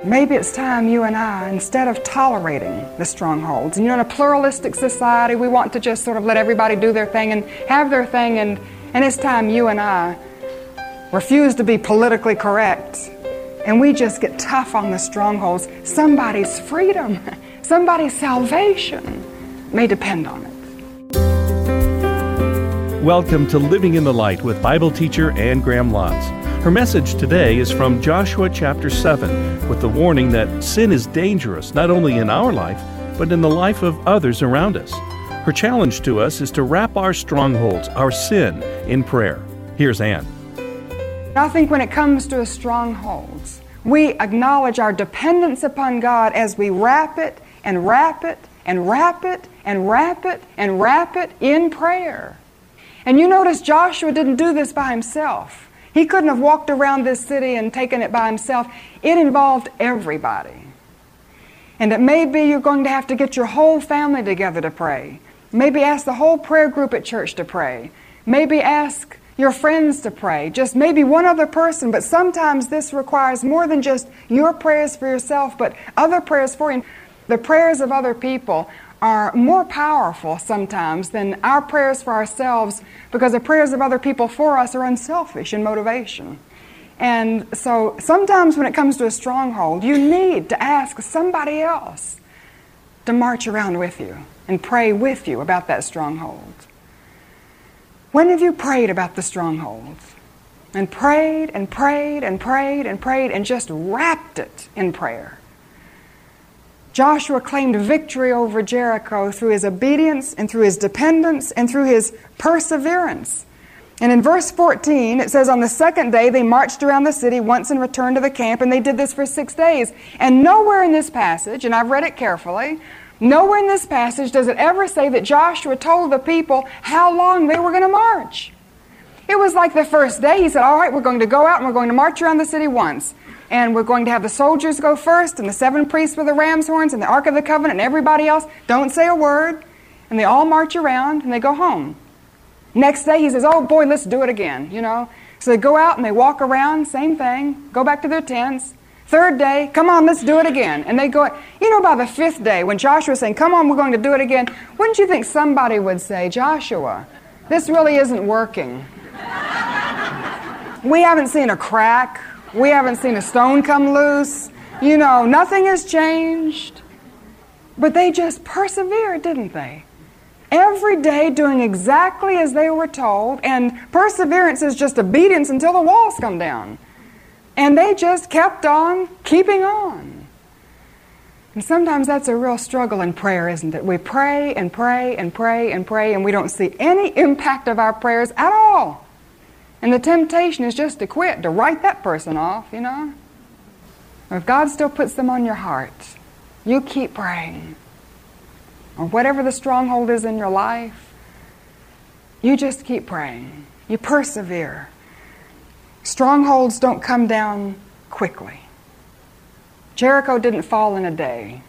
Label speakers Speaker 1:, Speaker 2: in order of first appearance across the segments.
Speaker 1: maybe it's time you and I, instead of tolerating the strongholds, and in a pluralistic society, we want to just sort of let everybody do their thing and have their thing, and it's time you and I refuse to be politically correct, and we just get tough on the strongholds. Somebody's freedom, somebody's salvation may depend on it.
Speaker 2: Welcome to Living in the Light with Bible teacher Anne Graham Lotz. Her message today is from Joshua chapter 7, with the warning that sin is dangerous not only in our life, but in the life of others around us. Her challenge to us is to wrap our strongholds, our sin, in prayer. Here's Anne.
Speaker 1: I think when it comes to strongholds, we acknowledge our dependence upon God as we wrap it and wrap it and wrap it and wrap it and wrap it in prayer. And you notice Joshua didn't do this by himself. He couldn't have walked around this city and taken it by himself. It involved everybody. And it may be you're going to have to get your whole family together to pray. Maybe ask the whole prayer group at church to pray. Maybe ask your friends to pray. Just maybe one other person. But sometimes this requires more than just your prayers for yourself, but other prayers for you. The prayers of other people are more powerful sometimes than our prayers for ourselves, because the prayers of other people for us are unselfish in motivation. And so sometimes when it comes to a stronghold, you need to ask somebody else to march around with you and pray with you about that stronghold. When have you prayed about the strongholds? And prayed and prayed and prayed and prayed and just wrapped it in prayer? Joshua claimed victory over Jericho through his obedience and through his dependence and through his perseverance. And in verse 14, it says, on the second day they marched around the city once and returned to the camp, and they did this for 6 days. And nowhere in this passage, and I've read it carefully, nowhere in this passage does it ever say that Joshua told the people how long they were going to march. It was like the first day he said, all right, we're going to go out and we're going to march around the city once. And we're going to have the soldiers go first, and the 7 priests with the ram's horns, and the Ark of the Covenant, and everybody else. Don't say a word. And they all march around, and they go home. Next day, he says, oh boy, let's do it again, So they go out, and they walk around, same thing, go back to their tents. Third day, come on, let's do it again. And they go, by the 5th day, when Joshua was saying, come on, we're going to do it again, wouldn't you think somebody would say, Joshua, this really isn't working. We haven't seen a crack. We haven't seen a stone come loose. Nothing has changed. But they just persevered, didn't they? Every day doing exactly as they were told, and perseverance is just obedience until the walls come down. And they just kept on keeping on. And sometimes that's a real struggle in prayer, isn't it? We pray and pray and pray and pray, and we don't see any impact of our prayers at all. And the temptation is just to quit, to write that person off, Or if God still puts them on your heart, you keep praying. Or whatever the stronghold is in your life, you just keep praying. You persevere. Strongholds don't come down quickly. Jericho didn't fall in a day.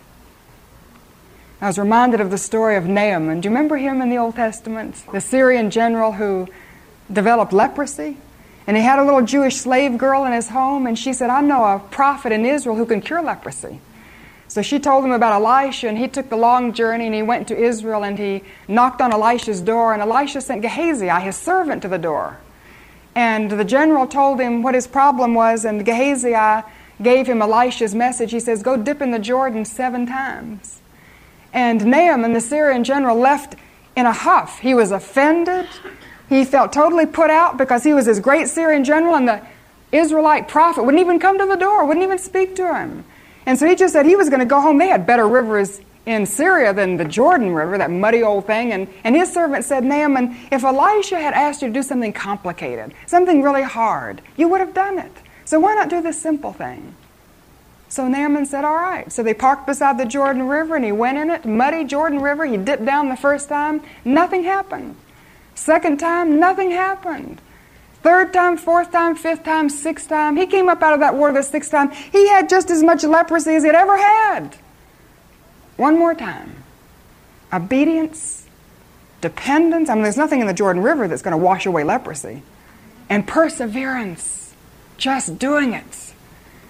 Speaker 1: I was reminded of the story of Naaman. Do you remember him in the Old Testament? The Syrian general who developed leprosy, and he had a little Jewish slave girl in his home, and she said, I know a prophet in Israel who can cure leprosy. So she told him about Elisha, and he took the long journey, and he went to Israel, and he knocked on Elisha's door, and Elisha sent Gehazi, his servant, to the door. And the general told him what his problem was, and Gehazi gave him Elisha's message. He says, go dip in the Jordan 7 times. And Naaman, the Syrian general, left in a huff. He was offended. He felt totally put out because he was this great Syrian general, and the Israelite prophet wouldn't even come to the door, wouldn't even speak to him. And so he just said he was going to go home. They had better rivers in Syria than the Jordan River, that muddy old thing. And his servant said, Naaman, if Elisha had asked you to do something complicated, something really hard, you would have done it. So why not do this simple thing? So Naaman said, all right. So they parked beside the Jordan River, and he went in it, muddy Jordan River. He dipped down the first time. Nothing happened. Second time, nothing happened. Third time, fourth time, fifth time, sixth time. He came up out of that water the 6th time. He had just as much leprosy as he had ever had. One more time. Obedience, dependence. There's nothing in the Jordan River that's going to wash away leprosy. And perseverance. Just doing it.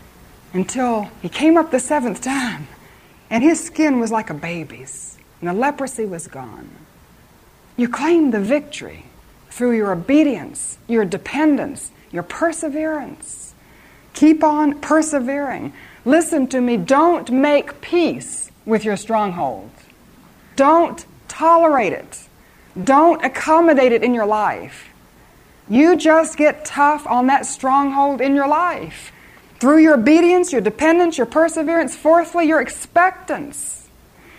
Speaker 1: until he came up the seventh time, and his skin was like a baby's, and the leprosy was gone. You claim the victory through your obedience, your dependence, your perseverance. Keep on persevering. Listen to me, don't make peace with your stronghold. Don't tolerate it. Don't accommodate it in your life. You just get tough on that stronghold in your life. Through your obedience, your dependence, your perseverance. Fourthly, your expectance.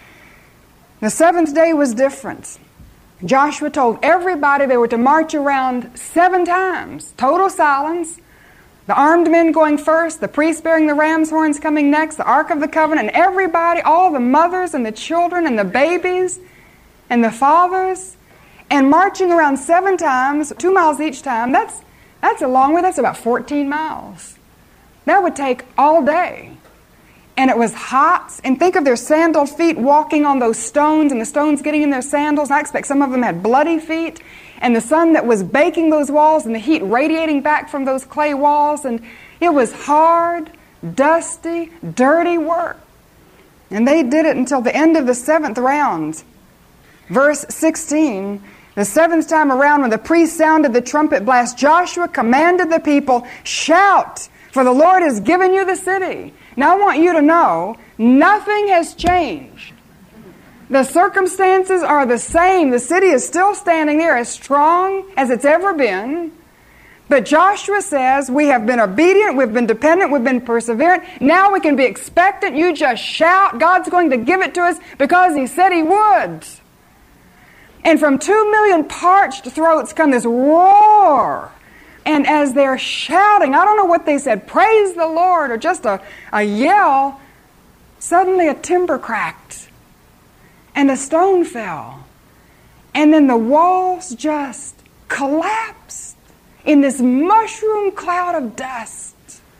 Speaker 1: The seventh day was different. Joshua told everybody they were to march around 7 times. Total silence. The armed men going first, the priests bearing the ram's horns coming next, the Ark of the Covenant, and everybody, all the mothers and the children and the babies and the fathers, and marching around 7 times, 2 miles each time. That's a long way. That's about 14 miles. That would take all day. And it was hot. And think of their sandaled feet walking on those stones, and the stones getting in their sandals. And I expect some of them had bloody feet. And the sun that was baking those walls, and the heat radiating back from those clay walls. And it was hard, dusty, dirty work. And they did it until the end of the 7th round. Verse 16, the 7th time around, when the priest sounded the trumpet blast, Joshua commanded the people, "Shout, for the Lord has given you the city." Now I want you to know, nothing has changed. The circumstances are the same. The city is still standing there as strong as it's ever been. But Joshua says, we have been obedient, we've been dependent, we've been perseverant. Now we can be expectant. You just shout. God's going to give it to us because He said He would. And from 2 million parched throats come this roar. And as they're shouting, I don't know what they said, praise the Lord, or just a yell, suddenly a timber cracked and a stone fell. And then the walls just collapsed in this mushroom cloud of dust.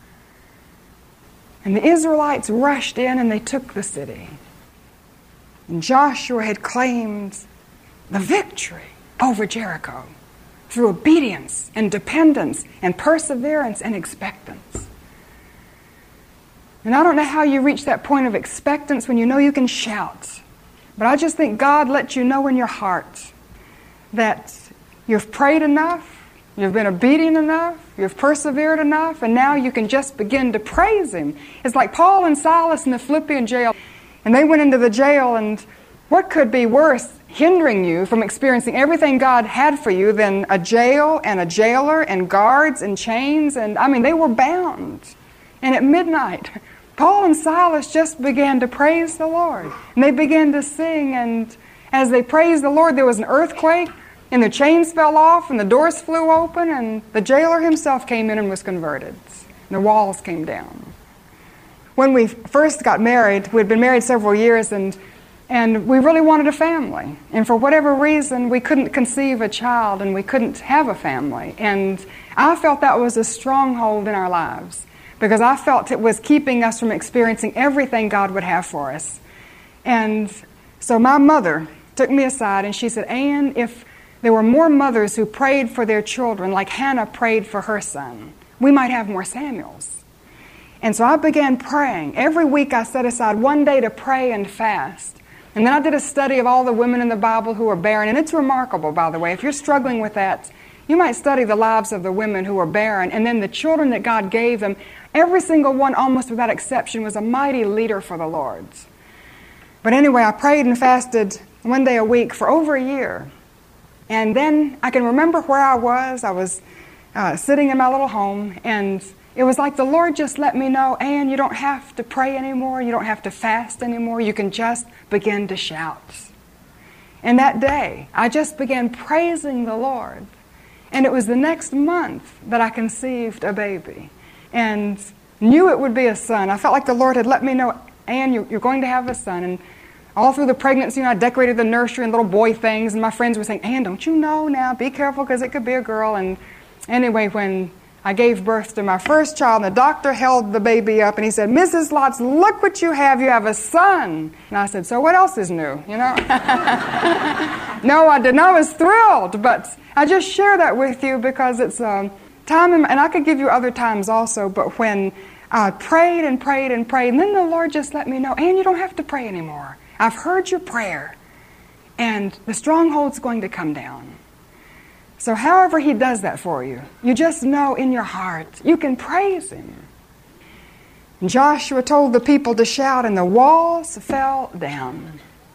Speaker 1: And the Israelites rushed in and they took the city. And Joshua had claimed the victory over Jericho through obedience and dependence and perseverance and expectance. And I don't know how you reach that point of expectance when you know you can shout. But I just think God lets you know in your heart that you've prayed enough, you've been obedient enough, you've persevered enough, and now you can just begin to praise Him. It's like Paul and Silas in the Philippian jail. And they went into the jail, and what could be worse hindering you from experiencing everything God had for you than a jail and a jailer and guards and chains? And I mean, they were bound. And at midnight, Paul and Silas just began to praise the Lord. And they began to sing, and as they praised the Lord, there was an earthquake, and the chains fell off, and the doors flew open, and the jailer himself came in and was converted. And the walls came down. When we first got married, we'd been married several years, and we really wanted a family. And for whatever reason, we couldn't conceive a child, and we couldn't have a family. And I felt that was a stronghold in our lives, because I felt it was keeping us from experiencing everything God would have for us. And so my mother took me aside, and she said, "Ann, if there were more mothers who prayed for their children like Hannah prayed for her son, we might have more Samuels." And so I began praying. Every week I set aside one day to pray and fast. And then I did a study of all the women in the Bible who were barren. And it's remarkable, by the way. If you're struggling with that, you might study the lives of the women who were barren. And then the children that God gave them, every single one, almost without exception, was a mighty leader for the Lord. But anyway, I prayed and fasted one day a week for over a year. And then I can remember where I was. I was sitting in my little home, and it was like the Lord just let me know, Ann, you don't have to pray anymore. You don't have to fast anymore. You can just begin to shout. And that day, I just began praising the Lord. And it was the next month that I conceived a baby and knew it would be a son. I felt like the Lord had let me know, Ann, you're going to have a son. And all through the pregnancy, I decorated the nursery and little boy things. And my friends were saying, Ann, don't you know now? Be careful, because it could be a girl. And anyway, when I gave birth to my first child, and the doctor held the baby up, and he said, Mrs. Lotz, look what you have a son. And I said, so what else is new, you know? No, I didn't. I was thrilled, but I just share that with you because it's time, and I could give you other times also, but when I prayed and prayed and prayed, and then the Lord just let me know, Ann, you don't have to pray anymore. I've heard your prayer, and the stronghold's going to come down. So however He does that for you, you just know in your heart, you can praise Him. And Joshua told the people to shout, and the walls fell down.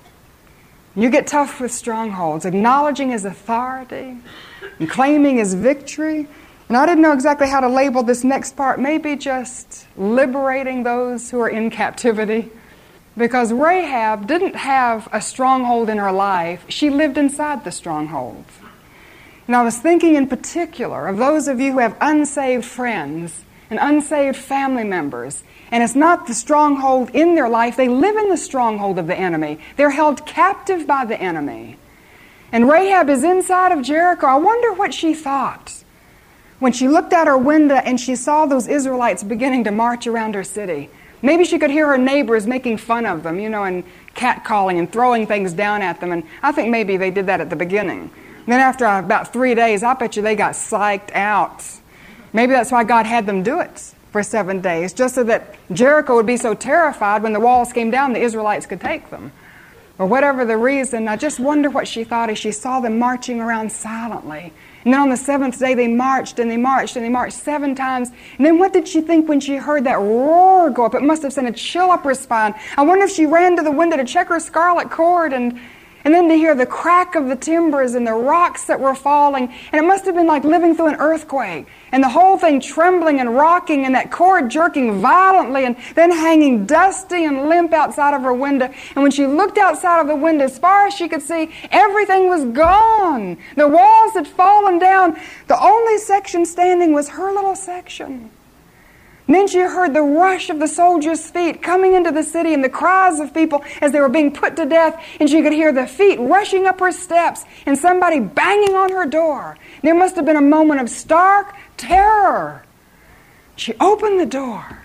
Speaker 1: You get tough with strongholds, acknowledging His authority and claiming His victory. And I didn't know exactly how to label this next part, maybe just liberating those who are in captivity. Because Rahab didn't have a stronghold in her life, she lived inside the stronghold. And I was thinking in particular of those of you who have unsaved friends and unsaved family members, and it's not the stronghold in their life, they live in the stronghold of the enemy. They're held captive by the enemy. And Rahab is inside of Jericho. I wonder what she thought when she looked out her window and she saw those Israelites beginning to march around her city. Maybe she could hear her neighbors making fun of them, and catcalling and throwing things down at them. And I think maybe they did that at the beginning. Then after about 3 days, I bet you they got psyched out. Maybe that's why God had them do it for 7 days, just so that Jericho would be so terrified when the walls came down, the Israelites could take them. Or whatever the reason, I just wonder what she thought as she saw them marching around silently. And then on the 7th day, they marched and they marched and they marched 7 times. And then what did she think when she heard that roar go up? It must have sent a chill up her spine. I wonder if she ran to the window to check her scarlet cord and then to hear the crack of the timbers and the rocks that were falling. And it must have been like living through an earthquake. And the whole thing trembling and rocking and that cord jerking violently and then hanging dusty and limp outside of her window. And when she looked outside of the window, as far as she could see, everything was gone. The walls had fallen down. The only section standing was her little section. And then she heard the rush of the soldiers' feet coming into the city and the cries of people as they were being put to death. And she could hear the feet rushing up her steps and somebody banging on her door. There must have been a moment of stark terror. She opened the door,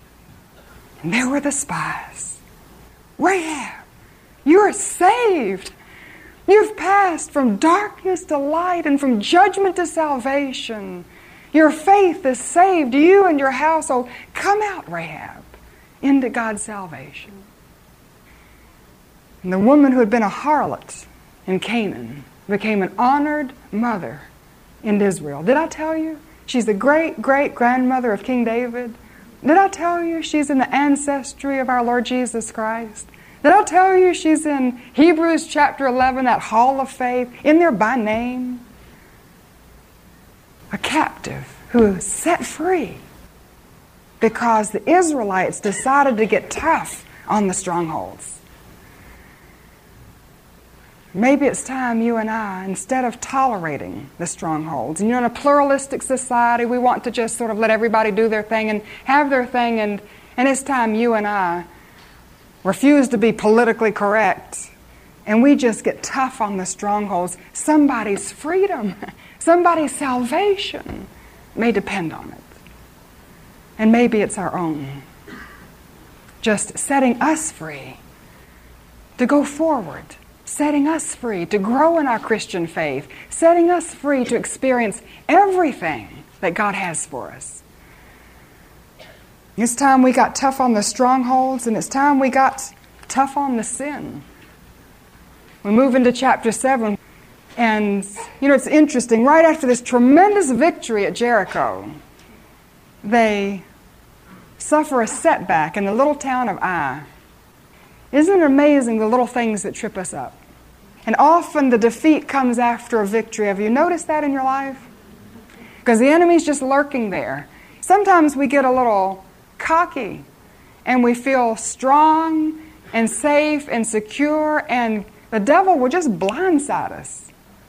Speaker 1: and there were the spies. Rahab, you're saved. You've passed from darkness to light and from judgment to salvation. Your faith has saved you and your household. Come out, Rahab, into God's salvation. And the woman who had been a harlot in Canaan became an honored mother in Israel. Did I tell you? She's the great-great-grandmother of King David. Did I tell you she's in the ancestry of our Lord Jesus Christ? Did I tell you she's in Hebrews chapter 11, that hall of faith, in there by name? A captive who was set free because the Israelites decided to get tough on the strongholds. Maybe it's time you and I, instead of tolerating the strongholds, and in a pluralistic society, we want to just sort of let everybody do their thing and have their thing, and it's time you and I refuse to be politically correct, and we just get tough on the strongholds. Somebody's freedom, somebody's salvation may depend on it. And maybe it's our own. Just setting us free to go forward, setting us free to grow in our Christian faith, setting us free to experience everything that God has for us. It's time we got tough on the strongholds, and it's time we got tough on the sin. We move into chapter 7, and it's interesting. Right after this tremendous victory at Jericho, they suffer a setback in the little town of Ai. Isn't it amazing, the little things that trip us up? And often the defeat comes after a victory. Have you noticed that in your life? Because the enemy's just lurking there. Sometimes we get a little cocky, and we feel strong and safe and secure, and the devil will just blindside us.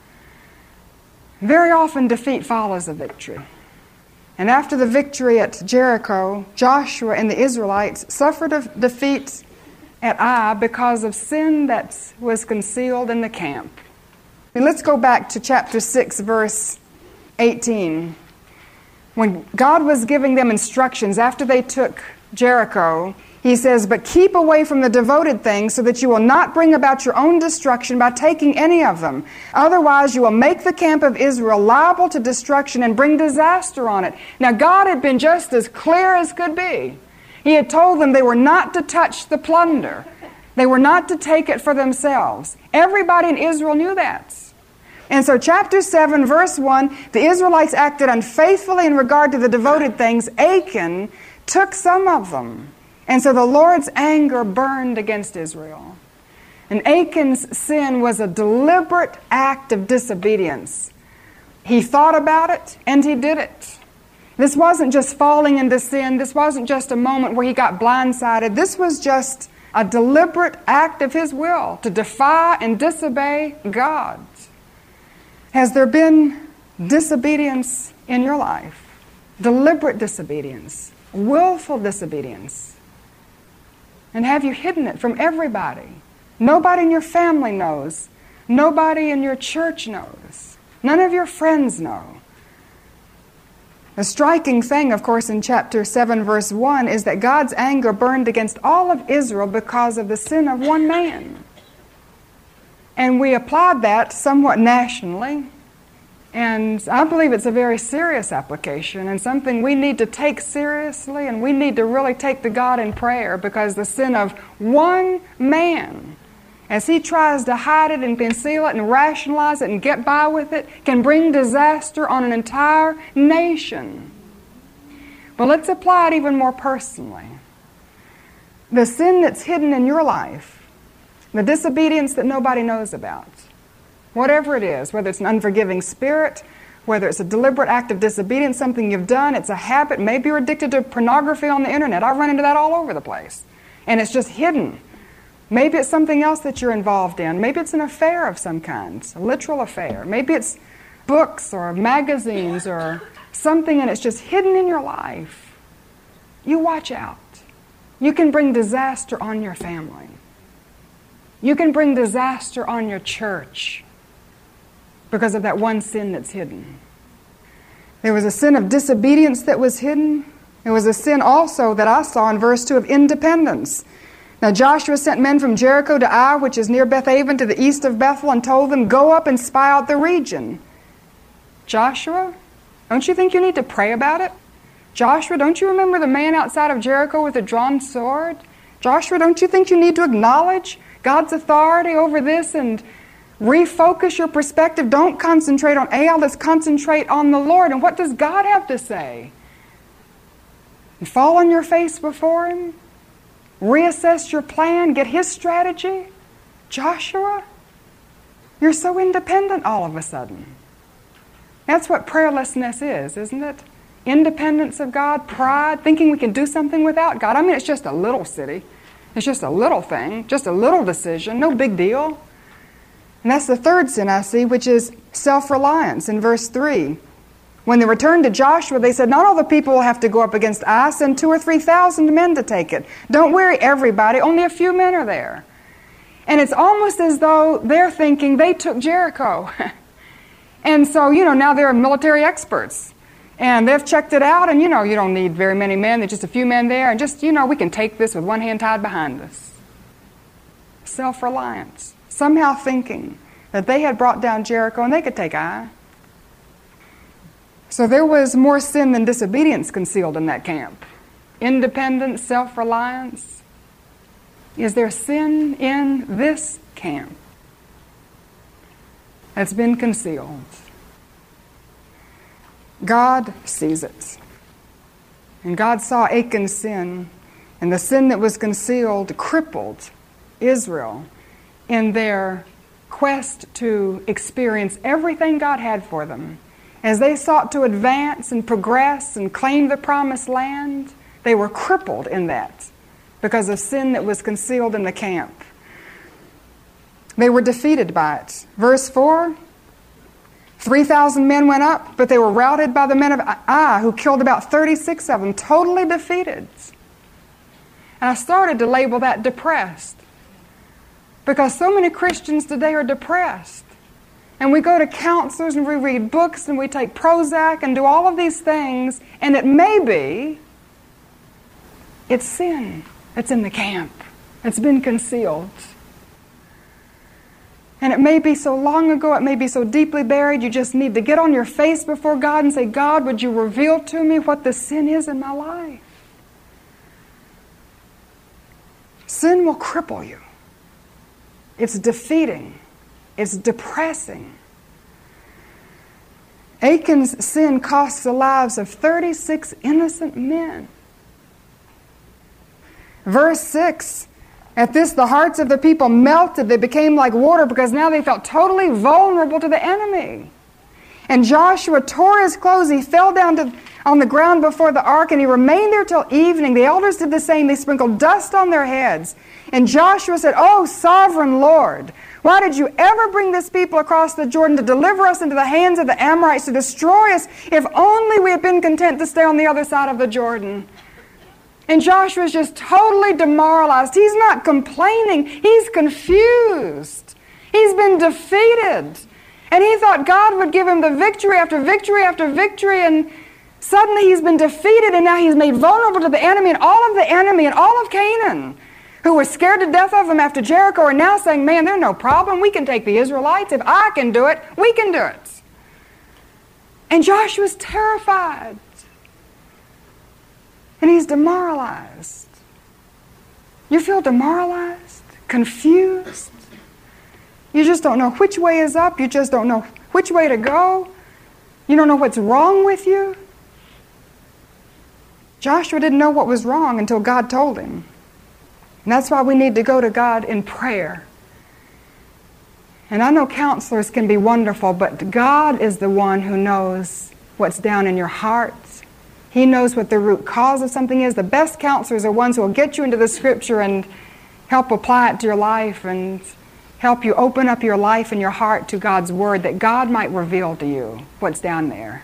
Speaker 1: Very often defeat follows a victory. And after the victory at Jericho, Joshua and the Israelites suffered a defeat at Ai because of sin that was concealed in the camp. And let's go back to chapter 6, verse 18. When God was giving them instructions after they took Jericho, He says, but keep away from the devoted things so that you will not bring about your own destruction by taking any of them. Otherwise, you will make the camp of Israel liable to destruction and bring disaster on it. Now, God had been just as clear as could be. He had told them they were not to touch the plunder. They were not to take it for themselves. Everybody in Israel knew that. And so chapter 7, verse 1, the Israelites acted unfaithfully in regard to the devoted things. Achan took some of them. And so the Lord's anger burned against Israel. And Achan's sin was a deliberate act of disobedience. He thought about it, and he did it. This wasn't just falling into sin. This wasn't just a moment where he got blindsided. This was just a deliberate act of his will to defy and disobey God. Has there been disobedience in your life? Deliberate disobedience, willful disobedience. And have you hidden it from everybody? Nobody in your family knows. Nobody in your church knows. None of your friends know. The striking thing, of course, in chapter 7, verse 1, is that God's anger burned against all of Israel because of the sin of one man. And we applied that somewhat nationally. And I believe it's a very serious application and something we need to take seriously, and we need to really take to God in prayer, because the sin of one man, as he tries to hide it and conceal it and rationalize it and get by with it, can bring disaster on an entire nation. But let's apply it even more personally. The sin that's hidden in your life, the disobedience that nobody knows about, whatever it is, whether it's an unforgiving spirit, whether it's a deliberate act of disobedience, something you've done, it's a habit, maybe you're addicted to pornography on the internet. I run into that all over the place. And it's just hidden. Maybe it's something else that you're involved in. Maybe it's an affair of some kind, a literal affair. Maybe it's books or magazines or something, and it's just hidden in your life. You watch out. You can bring disaster on your family. You can bring disaster on your church because of that one sin that's hidden. There was a sin of disobedience that was hidden. There was a sin also that I saw in verse 2 of independence. Now Joshua sent men from Jericho to Ai, which is near Bethaven, to the east of Bethel, and told them, go up and spy out the region. Joshua, don't you think you need to pray about it? Joshua, don't you remember the man outside of Jericho with a drawn sword? Joshua, don't you think you need to acknowledge God's authority over this and refocus your perspective? Don't concentrate on Ai, let's concentrate on the Lord. And what does God have to say? You fall on your face before Him? Reassess your plan? Get His strategy? Joshua, you're so independent all of a sudden. That's what prayerlessness is, isn't it? Independence of God, pride, thinking we can do something without God. I mean, it's just a little city. It's just a little thing, just a little decision, no big deal. And that's the third sin I see, which is self-reliance in verse 3. When they returned to Joshua, they said, not all the people will have to go up against Ai. Send 2,000 or 3,000 men to take it. Don't worry everybody, only a few men are there. And it's almost as though they're thinking they took Jericho. And so, now they're military experts. And they've checked it out, and you don't need very many men. There's just a few men there, and just, we can take this with one hand tied behind us. Self-reliance. Somehow thinking that they had brought down Jericho and they could take Ai. So there was more sin than disobedience concealed in that camp. Independence, self-reliance. Is there sin in this camp that's been concealed? God sees it. And God saw Achan's sin, and the sin that was concealed crippled Israel in their quest to experience everything God had for them. As they sought to advance and progress and claim the promised land, they were crippled in that because of sin that was concealed in the camp. They were defeated by it. Verse 4, 3,000 men went up, but they were routed by the men of Ai, who killed about 36 of them, totally defeated. And I started to label that depressed, because so many Christians today are depressed. And we go to counselors and we read books and we take Prozac and do all of these things, and it may be it's sin. that's in the camp. It's been concealed. And it may be so long ago, it may be so deeply buried, you just need to get on your face before God and say, God, would you reveal to me what the sin is in my life? Sin will cripple you. It's defeating. It's depressing. Achan's sin cost the lives of 36 innocent men. Verse 6, at this the hearts of the people melted. They became like water because now they felt totally vulnerable to the enemy. And Joshua tore his clothes. He fell down on the ground before the ark, and he remained there till evening. The elders did the same. They sprinkled dust on their heads. And Joshua said, "Oh, sovereign Lord, why did you ever bring this people across the Jordan to deliver us into the hands of the Amorites to destroy us? If only we had been content to stay on the other side of the Jordan." And Joshua's just totally demoralized. He's not complaining. He's confused. He's been defeated. And he thought God would give him the victory after victory after victory, and suddenly he's been defeated, and now he's made vulnerable to the enemy, and all of the enemy and all of Canaan, who were scared to death of him after Jericho, are now saying, man, there's no problem. We can take the Israelites. If I can do it, we can do it. And Joshua's terrified. And he's demoralized. You feel demoralized? Confused? You just don't know which way is up. You just don't know which way to go. You don't know what's wrong with you. Joshua didn't know what was wrong until God told him. And that's why we need to go to God in prayer. And I know counselors can be wonderful, but God is the one who knows what's down in your heart. He knows what the root cause of something is. The best counselors are ones who will get you into the Scripture and help apply it to your life and help you open up your life and your heart to God's Word, that God might reveal to you what's down there.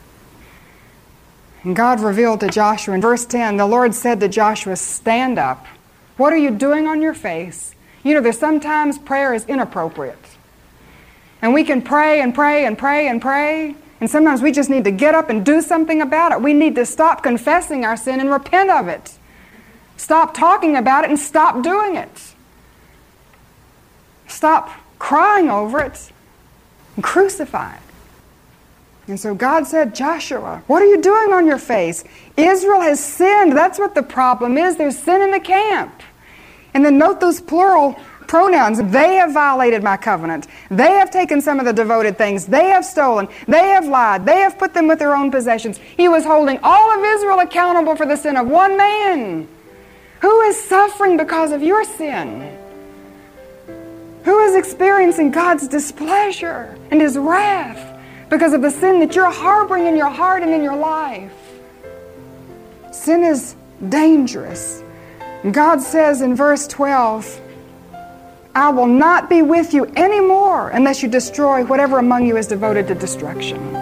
Speaker 1: And God revealed to Joshua in verse 10, the Lord said to Joshua, stand up. What are you doing on your face? You know, there's sometimes prayer is inappropriate. And we can pray and pray and pray and pray, and sometimes we just need to get up and do something about it. We need to stop confessing our sin and repent of it. Stop talking about it and stop doing it. Stop crying over it and crucify it. And so God said, Joshua, what are you doing on your face? Israel has sinned. That's what the problem is. There's sin in the camp. And then note those plural pronouns. They have violated my covenant. They have taken some of the devoted things. They have stolen. They have lied. They have put them with their own possessions. He was holding all of Israel accountable for the sin of one man. Who is suffering because of your sin? Who is experiencing God's displeasure and His wrath because of the sin that you're harboring in your heart and in your life? Sin is dangerous. God says in verse 12, I will not be with you anymore unless you destroy whatever among you is devoted to destruction.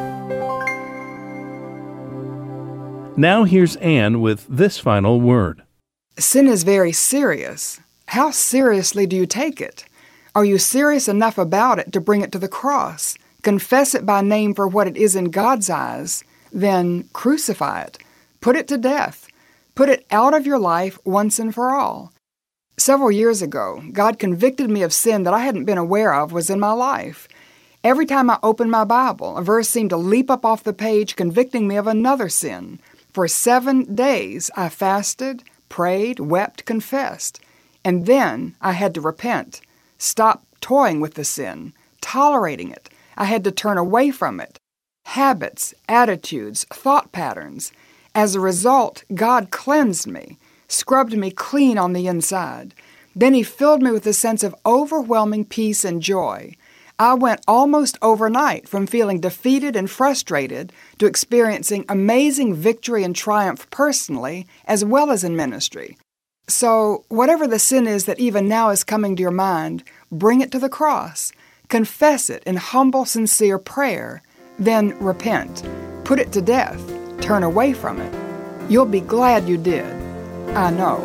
Speaker 2: Now here's Anne with this final word.
Speaker 1: Sin is very serious. How seriously do you take it? Are you serious enough about it to bring it to the cross? Confess it by name for what it is in God's eyes, then crucify it. Put it to death. Put it out of your life once and for all. Several years ago, God convicted me of sin that I hadn't been aware of was in my life. Every time I opened my Bible, a verse seemed to leap up off the page, convicting me of another sin. For 7 days, I fasted, prayed, wept, confessed. And then I had to repent. Stop toying with the sin, tolerating it. I had to turn away from it. Habits, attitudes, thought patterns. As a result, God cleansed me, scrubbed me clean on the inside. Then He filled me with a sense of overwhelming peace and joy. I went almost overnight from feeling defeated and frustrated to experiencing amazing victory and triumph personally as well as in ministry. So, whatever the sin is that even now is coming to your mind, bring it to the cross. Confess it in humble, sincere prayer. Then repent. Put it to death. Turn away from it. You'll be glad you did. I know.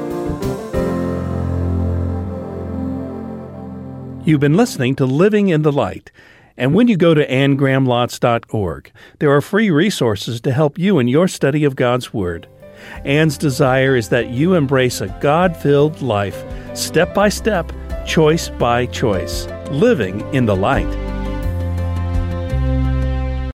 Speaker 2: You've been listening to Living in the Light. And when you go to anngrahamlotz.org, there are free resources to help you in your study of God's Word. Anne's desire is that you embrace a God-filled life, step by step, choice by choice, living in the light.